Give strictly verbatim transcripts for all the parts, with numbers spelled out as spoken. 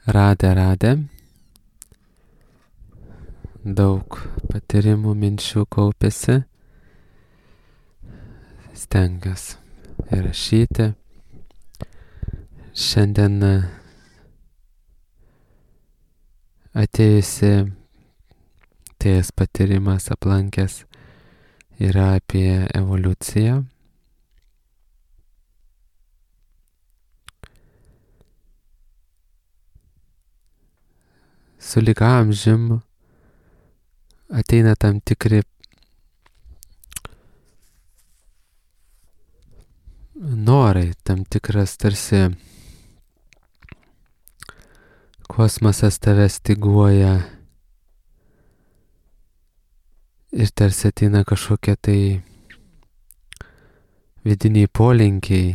Radę, radę. Daug patyrimų, minčių kaupėsi. Stengiuosi įrašyti. Šiandien atėjusi, atėjęs patyrimas aplankęs yra apie evoliuciją. Sulig amžium ateina tam tikri norai, tam tikras tarsi kosmosas tave styguoja ir tarsi ateina kažkokie tai vidiniai polinkiai,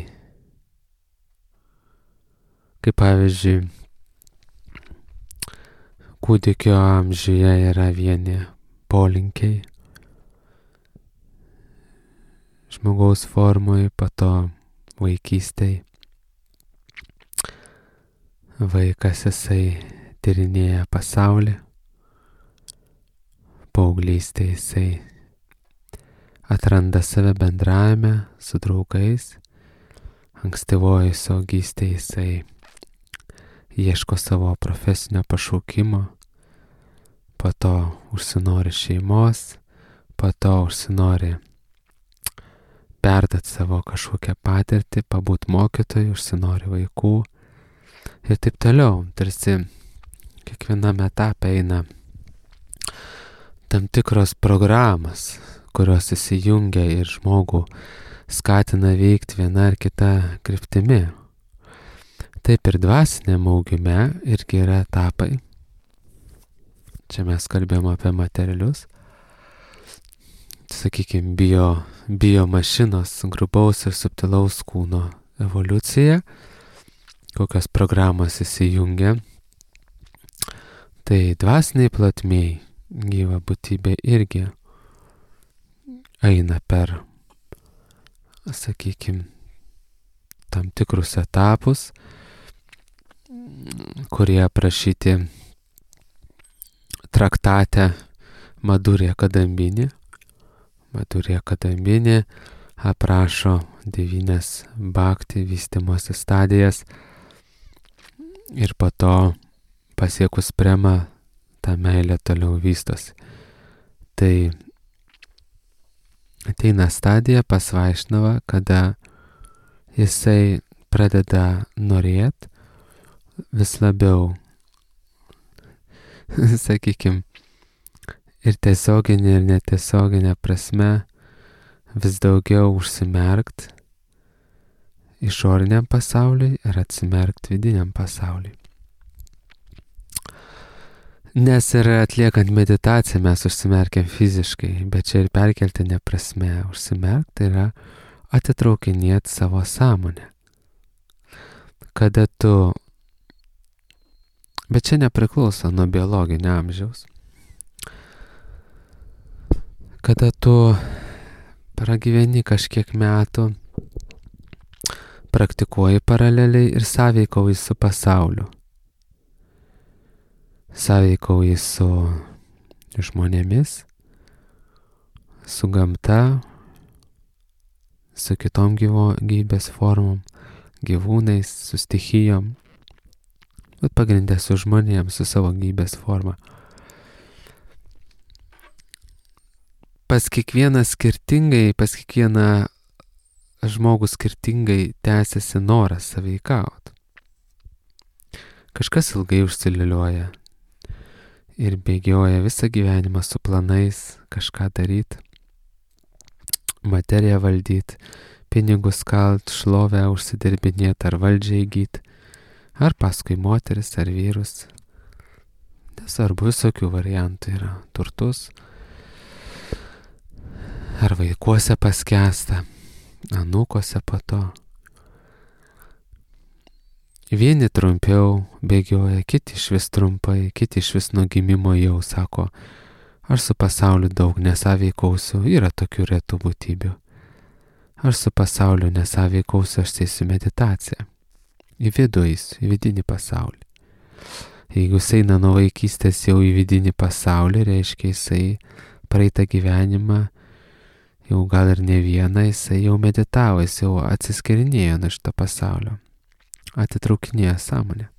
kaip pavyzdžiui, kūdikio amžiuje yra vieni polinkiai, žmogaus formui, po to vaikystėj. Vaikas jisai tyrinėja pasaulį, paauglystėj jisai atranda save bendravime su draugais, ankstyvojoj suaugystėj jisai ieško savo profesinio pašaukimo, po to užsinori šeimos, po to užsinori perduot savo kažkokią patirtį, pabūt mokytojui, užsinori vaikų ir taip toliau. Tarsi kiekviename etape eina tam tikros programos, kurios įsijungia ir žmogų skatina veikti viena ar kita kryptimi. Taip ir dvasiniam augime irgi yra etapai. Čia mes kalbėjom apie materialius. Sakykime, bio, bio mašinos, grubaus ir subtilaus kūno evoliucija, kokios programos įsijungia. Tai dvasiniai plotmėj gyva būtybė irgi eina per, sakykime, tam tikrus etapus, kurie aprašyti traktate Madhurya Kadambini. Madhurya Kadambini aprašo devynias bhakti vystymosi stadijas ir po to pasiekus prema ta meilė toliau vystosi. Tai ateina stadija pas Vaišnavą, kada jisai pradeda norėt vis labiau, sakykime, ir tiesioginė ir netiesioginė prasme vis daugiau užsimerkt išoriniam pasauliui ir atsimerkt vidiniam pasauliui. Nes ir atliekant meditaciją mes užsimerkiam fiziškai, bet čia ir perkeltinė prasme užsimerkt tai yra atitraukinėti savo sąmonę. Kada tu, bet čia nepriklauso nuo biologinio amžiaus, kada tu pragyveni kažkiek metų, praktikuoji paraleliai ir sąveikauji su pasauliu. Sąveikauji su žmonėmis, su gamta, su kitom gyvo, gyvybės formom, gyvūnais, su stichijom, bet pagrindė su žmonėms, su savo gyvybės forma. Pas kiekvieną skirtingai, pas kiekvieną žmogų skirtingai tęsiasi noras sąveikauti. Kažkas ilgai užsililiuoja ir bėgioja visą gyvenimą su planais kažką daryti, materiją valdyti, pinigus kalt, šlovę užsidirbinėti ar valdžią įgyti, ar paskui moteris ar vyrus. Nesvarbu, visokių variantų yra, turtus, ar vaikuose paskęsta, anūkose po to. Vieni trumpiau bėgioja, kiti išvis trumpai, kiti išvis nuo gimimo jau sako, aš su pasauliu daug nesąveikausiu, yra tokių retų būtybių. Aš su pasauliu nesąveikausiu, aš sėsiu meditaciją. Į vidų eisiu, į vidinį pasaulį. Jeigu jis eina nuo vaikystės jau į vidinį pasaulį, reiškia jisai praeitą gyvenimą, jau gal ir ne vieną, jisai jau meditavo, jis jau atsiskirinėjo nuo šito pasaulio, atitraukinėjo sąmonę.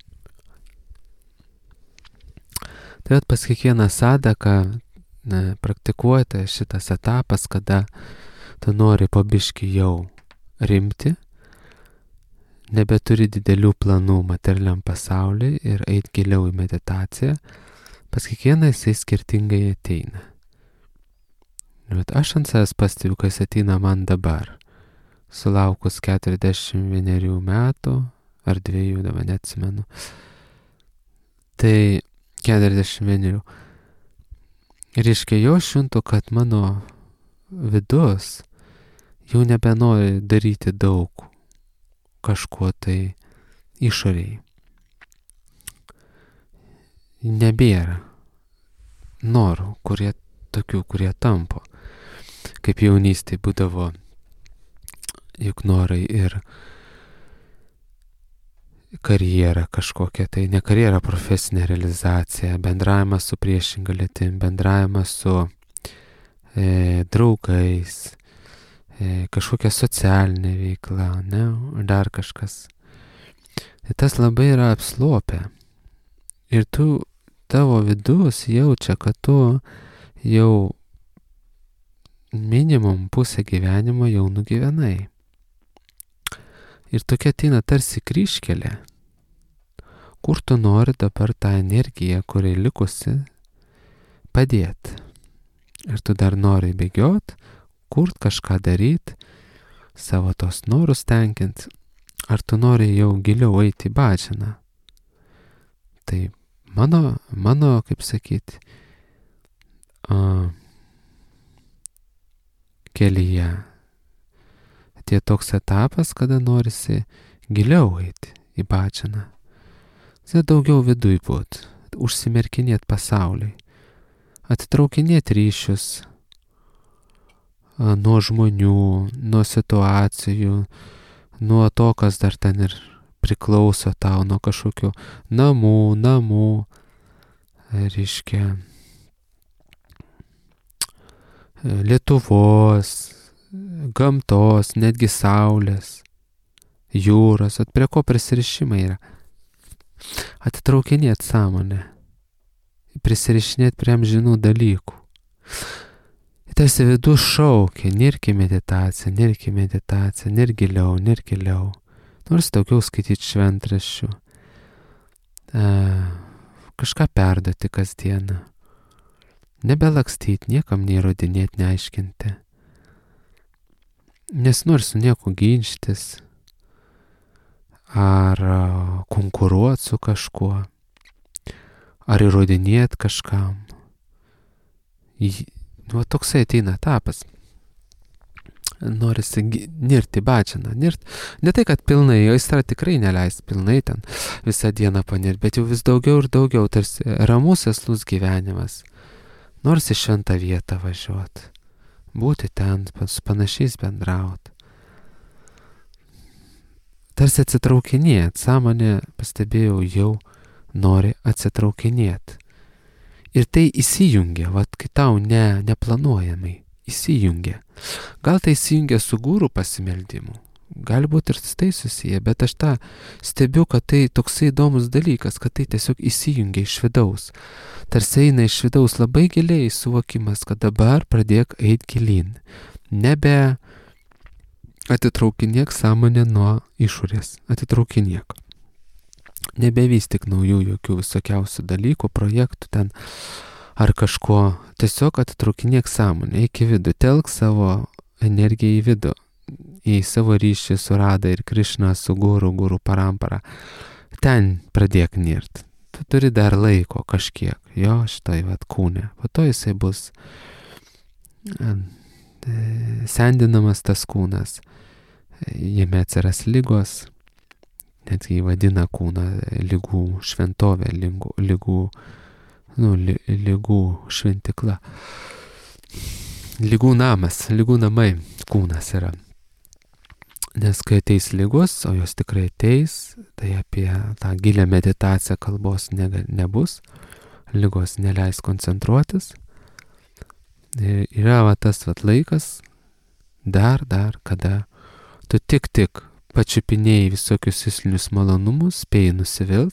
Tai at pas kiekvieną sadaką praktikuoti šitas etapas, kada tu nori po biškį jau rimti, nebeturi didelių planų materialiam pasauliui ir eit giliau į meditaciją, pas kiekvieną jisai skirtingai ateina. Bet aš ant savęs pastebiu, kai jis ateina man dabar, sulaukus keturiasdešimt vienerių metų, ar dviejų, dabar neatsimenu. Tai keturiasdešimt vienerių. Ir reiškia, jau šuntu, kad mano vidus jau nebenori daryti daug kažko tai išoriai. Nebėra norų, kurie tokių, kurie tampo. Kaip jaunystėje būdavo juk norai ir karjera kažkokia, tai ne karjera, profesinė realizacija, bendravimas su priešinga lytim, bendravimas su e, draugais, kažkokia socialinė veikla, ne, dar kažkas. Tai tas labai yra apslopę. Ir tu, tavo vidus jaučia, kad tu jau minimum pusę gyvenimo jau nugyvenai. Ir tokia ateina tarsi kryžkelė, kur tu nori dabar tą energiją, kuri likusi, padėti. Ir tu dar nori bėgiot, kurt kažką daryt, savo tos norus tenkint, ar tu nori jau giliau eiti į bhajaną. Tai mano, mano, kaip sakyti, uh, kelyje atėjo toks etapas, kada norisi giliau eiti į bhajaną. Tai daugiau viduj būt, užsimerkinėt pasauliui, atitraukinėt ryšius nuo žmonių, nuo situacijų, nuo to, kas dar ten ir priklauso tau, nuo kažkokių namų, namų, reiškia, Lietuvos, gamtos, netgi saulės, jūros, at prie ko prisirišimai yra. Atitraukinėt sąmonę, prisirišinėt prie amžinų dalykų. Tarsi vidus šaukia, nirk į meditaciją, nirk į meditaciją, nirk giliau, nirk giliau. Nors daugiau skaityti šventraščių, e, kažką perduoti kasdieną. Nebelakstyti, niekam neįrodinėti, neaiškinti. Nes nori su nieku ginčytis, ar konkuruoti su kažkuo, ar įrodinėti kažkam. Nu, toksai ateina etapas. Norisi nirti bhajaną. Nirt. Ne tai, kad pilnai, aistra tikrai neleis pilnai ten visą dieną panirti, bet jau vis daugiau ir daugiau, tarsi ramus eslus gyvenimas. Nors į šventą vietą važiuoti, būti ten, su panašiais bendrauti. Tarsi atsitraukinėt, sąmonė, pastebėjau, jau nori atsitraukinėt. Ir tai įsijungia, vat, kai tau ne, neplanuojamai įsijungia. Gal tai įsijungia su gūrų pasimeldimu, galbūt ir tai susiję, bet aš tą stebiu, kad tai toksai įdomus dalykas, kad tai tiesiog įsijungia iš vidaus. Tarsi eina iš vidaus labai giliai suvokimas, kad dabar pradėk eit gilin. Nebe atitraukinėk sąmonę nuo išorės, atitraukinėk. Nebevystyk naujų jokių visokiausių dalykų, projektų ten ar kažko. Tiesiog atitraukinėk sąmonę, eik į vidų, telk savo energiją į vidų, į savo ryšį su Rada ir Krišna, su guru, guru parampara. Ten pradėk nirt. Tu turi dar laiko kažkiek, jo, štai vat kūne. Po to jisai bus sendinamas tas kūnas. Jame atsiras lygos, netgi vadina kūną lygų šventovė, lygų, lygų, nu, lygų šventikla. Lygų namas, lygų namai kūnas yra. Nes kai ateis lygos, o jos tikrai ateis, tai apie tą gilę meditaciją kalbos ne, nebus, lygos neleis koncentruotis. Ir yra va tas vat laikas, dar, dar, kada tu tik tik pačiupinėjai visokius juslinius malonumus, spėjai nusivilt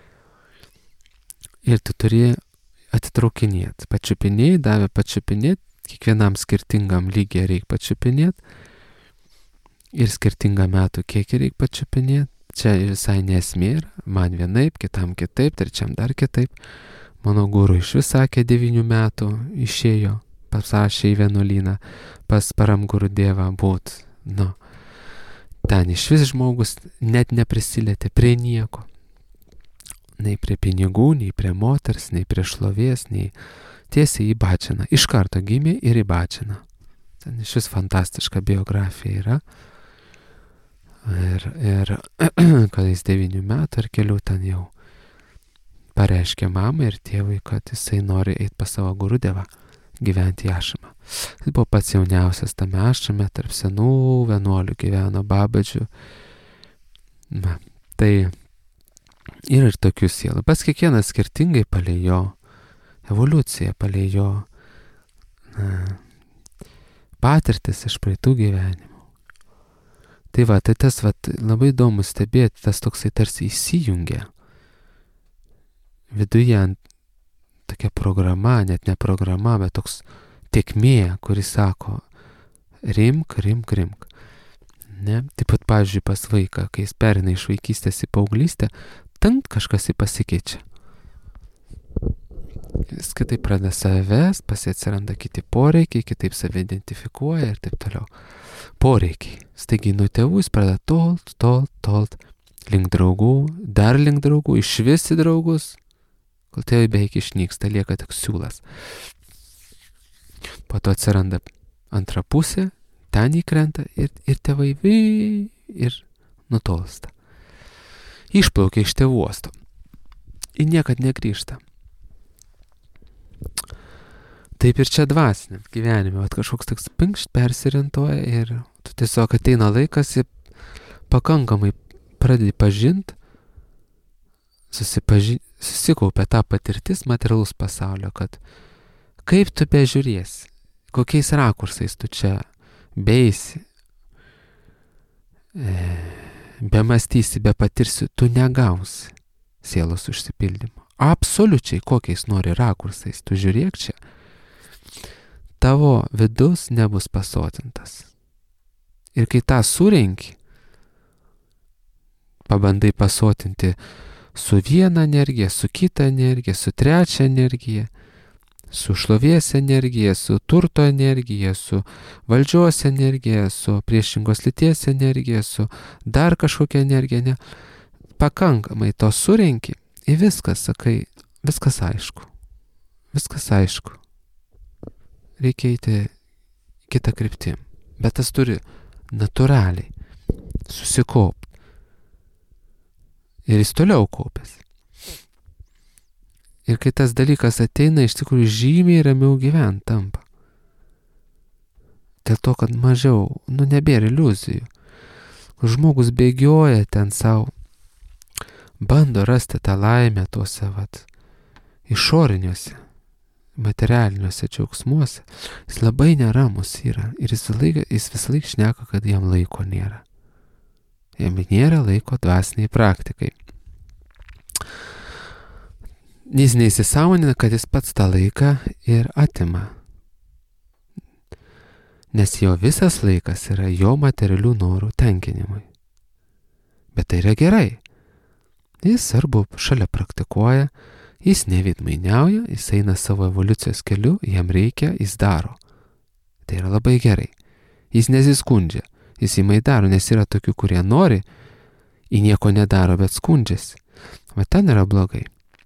ir tu turi atitraukinėti. Pačiupinėjai, davė pačiupinėti, kiekvienam skirtingam lygiai reikia pačiupinėti ir skirtingą metų kiekį reikia pačiupinėti. Čia visai nesmė yra, man vienaip, kitam kitaip, trečiam dar kitaip. Mano guru iš vis sakė devynių metų išėjo, pasirašė į vienuolyną, pas param guru dievą būt. Nu, ten iš vis žmogus net neprisilietė prie nieko. Nei prie pinigų, nei prie moters, nei prie šlovės, nei tiesiai į Bačiną. Iš karto gimė ir į Bačiną. Ten iš vis fantastiška biografija yra. Ir, ir kad jis devynių metų ar kelių ten jau pareiškė mamai ir tėvui, kad jisai nori eiti pas savo guru dievą, gyventi į ašramą. Jis buvo pats jauniausias tame ašrame, tarp senų vienuolių gyveno babadžių. Na, tai yra ir tokių sielų. Pas kiekvienas skirtingai palei jo evoliuciją, palei jo na, patirtis iš praeitų gyvenimų. Tai va, tai tas va, labai įdomu stebėti, tas toksai tarsi įsijungia viduje ant tokia programa, net ne programa, bet toks tėkmė, kuris sako rimk, rimk, rimk. Ne? Taip pat, pavyzdžiui, pas vaiką, kai jis perina iš vaikystės į paauglystę, ten kažkas jį pasikeičia. Jis kitaip pradeda savęs, pas jį atsiranda kiti poreikiai, kitaip save identifikuoja ir taip toliau. Poreikiai. Staigiai nuo tėvų jis pradeda tolt, tolt, tolt, link draugų, dar link draugų, iš vis į draugus, kol tėvai beveik išnyksta, lieka tik siūlas. Po to atsiranda antra pusė, ten įkrenta ir, ir tėvai vy, ir nutolsta. Išplaukia iš tėvų uosto. Ir niekad negrįžta. Taip ir čia dvasiniam gyvenime, vat kažkoks toks pinkšt persiorientuoja ir tu tiesiog ateina laikas ir pakankamai pradedi pažint, susipaži... susikaupia tą patirtis materialus pasaulio, kad kaip tu bežiūrėsi, kokiais rakursais tu čia beisi, e, bemastysi, bepatirsi, tu negausi sielos užsipildymo. Absoliučiai kokiais nori rakursais, tu žiūrėk čia, tavo vidus nebus pasotintas. Ir kai tą surenki, pabandai pasotinti su viena energija, su kita energija, su trečia energija, su šlovės energija, su turto energija, su valdžios energija, su priešingos lyties energija, su dar kažkokia energija, ne. Pakankamai to surenki ir viskas, sakai, viskas aišku. Viskas aišku. Reikia eiti kitą kryptim. Bet tas turi natūraliai susikaupt. Ir jis toliau kaupės. Ir kai tas dalykas ateina, iš tikrųjų žymiai ramiau gyvent tampa. Dėl to, kad mažiau, nu nebėra iliuzijų. Žmogus bėgioja ten savo, bando rasti tą laimę tuose vat išoriniuose, materialiniuose džiaugsmuose. Jis labai neramus yra ir jis, laik, jis visą laiką šneka, kad jam laiko nėra. Jam nėra laiko dvasiniai praktikai. Jis neįsisąmonina, kad jis pats tą laiką ir atima. Nes jo visas laikas yra jo materialių norų tenkinimui. Bet tai yra gerai. Jis arba šalia praktikuoja, jis nevidmainiauja, jis eina savo evoliucijos keliu, jam reikia, jis daro. Tai yra labai gerai. Jis nesiskundžia, jis įmai daro, nes yra tokių, kurie nori, į nieko nedaro, bet skundžiasi. Va ten yra blogai.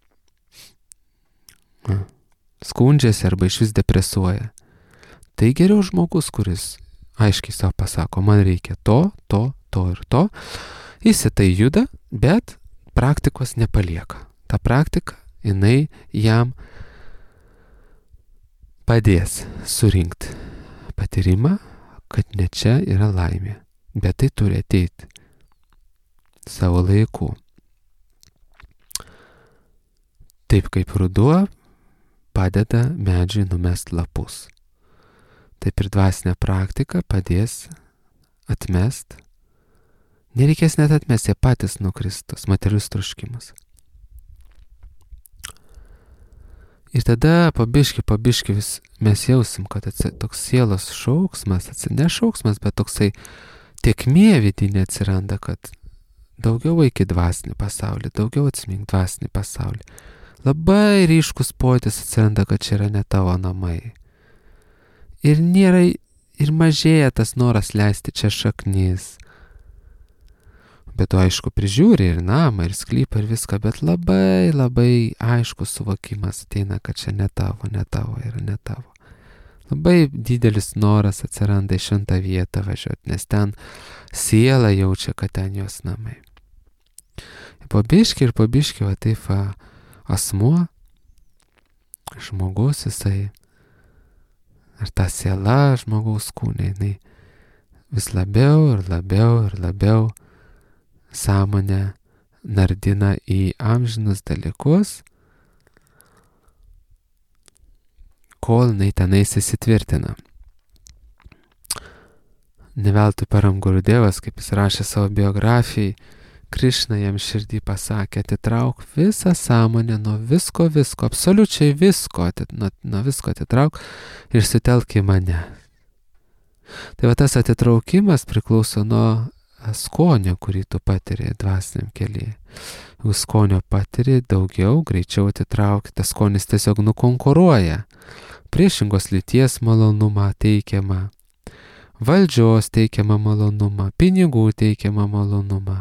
Skundžiasi arba iš vis depresuoja. Tai geriau žmogus, kuris aiškiai savo pasako, man reikia to, to, to ir to. Jis į tai juda, bet praktikos nepalieka. Ta praktika, jinai jam padės surinkti patyrimą, kad ne čia yra laimė. Bet tai turi ateiti savo laiku. Taip kaip ruduo padeda medžiui numest lapus. Taip ir dvasinė praktika padės atmest. Nereikės net atmesti, jie patys nukristos, materialus troškimas. Ir tada pabiški, pabiški vis mes jausim, kad atsi, toks sielos šauksmas, atsi, ne šauksmas, bet toksai tiekmė vidinė atsiranda, kad daugiau eik į dvasinį pasaulį, daugiau atsimink dvasinį pasaulį. Labai ryškus pojūtis atsiranda, kad čia yra ne tavo namai. Ir nėra, ir mažėja tas noras leisti čia šaknis. Bet tu aišku prižiūri ir namą, ir sklypą, ir viską, bet labai, labai aiškus suvokimas ateina, kad čia ne tavo, ne tavo, yra ne tavo. Labai didelis noras atsiranda į šventą vietą važiuoti, nes ten siela jaučia, kad ten jos namai. Pabiški ir pabiški, va taip va, asmuo, žmogus jisai, ar ta siela žmogaus kūne, jinai vis labiau ir labiau ir labiau sąmonę nardina į amžinus dalykus, kol jinai tenais įsitvirtina. Neveltui Param Gurudevas, kaip jis rašė savo biografijai, Krišna jam širdį pasakė, atitrauk visą sąmonę nuo visko, visko, absoliučiai visko, nuo, nuo visko atitrauk ir sutelk į mane. Tai va tas atitraukimas priklauso nuo skonio, kurį tu patiri dvasiniam kelyje. Jeigu skonio patiri daugiau, greičiau atitrauki, tas skonis tiesiog nukonkuruoja. Priešingos lyties malonumą teikiamą, valdžios teikiamą malonumą, pinigų teikiamą malonumą,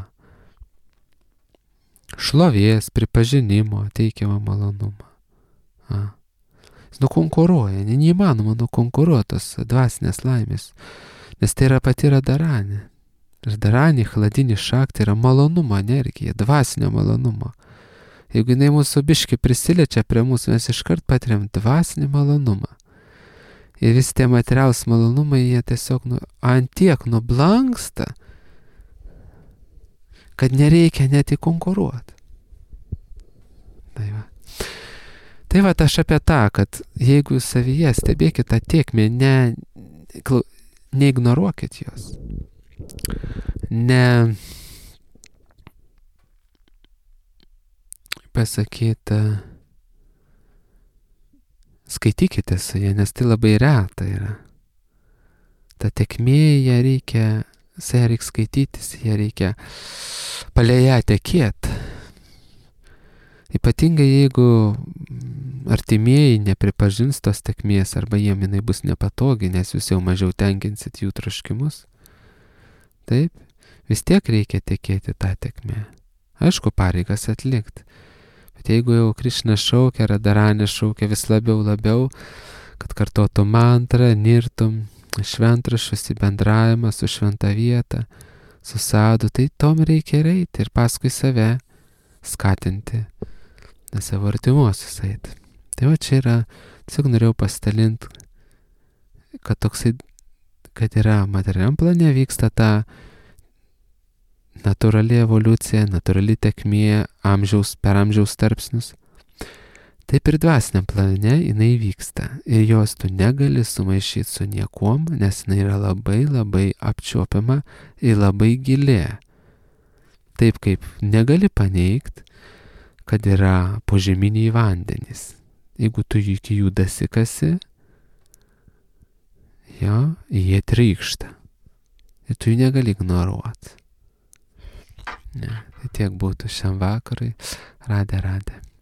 šlovės, pripažinimo teikiamą malonumą. A. Jis nukonkuruoja, neįmanoma nukonkuruotos dvasinės laimės, nes tai yra pati radaranė. Ir daranį, chladinį šaktį yra malonumo energija, dvasinio malonumo. Jeigu jinai mūsų biški prisiliečia prie mūsų, mes iškart patiriam dvasinį malonumą. Ir visi tie materialūs malonumai, jie tiesiog nu, antiek nublanksta, kad nereikia net įkonkuruoti. Tai va. Tai va, aš apie tą, kad jeigu savyje stebėkit tą tiekmę, ne, neignoruokit jos. Ne pasakyti, skaitykite su jie, nes tai labai reta yra. Ta tekmė, ją reikia, su ją reikia skaitytis, ją reikia palei ją tekėti. Ypatingai jeigu artimieji nepripažins tos tekmės, arba jiem jinai bus nepatogi, nes jūs jau mažiau tenkinsit jų troškimus. Taip, vis tiek reikia tekėti tą tekmę. Aišku, pareigas atlikti. Bet jeigu jau Krišna šaukia, Radaranė šaukia vis labiau labiau, kad kartotų mantrą, nirtum šventraščius į bendravimą su šventa vieta, su sadu, tai tom reikia eiti ir paskui save skatinti, nes savo artimuosius eiti. Tai va čia yra, tiesiog norėjau pasidalinti, kad toksai, kad yra materialiam plane vyksta ta natūrali evoliucija, natūrali tekmė amžiaus, per amžiaus tarpsnius. Taip ir dvasiniam plane jinai vyksta. Ir jos tu negali sumaišyti su niekuom, nes jinai yra labai labai apčiuopiama ir labai gili. Taip kaip negali paneigti, kad yra požeminiai vandenys. Jeigu tu iki jų dasikasi, jo, jie trykšta. Ir tu jų negali ignoruoti. Ne, tai tiek būtų šiam vakarui. Radė, radė.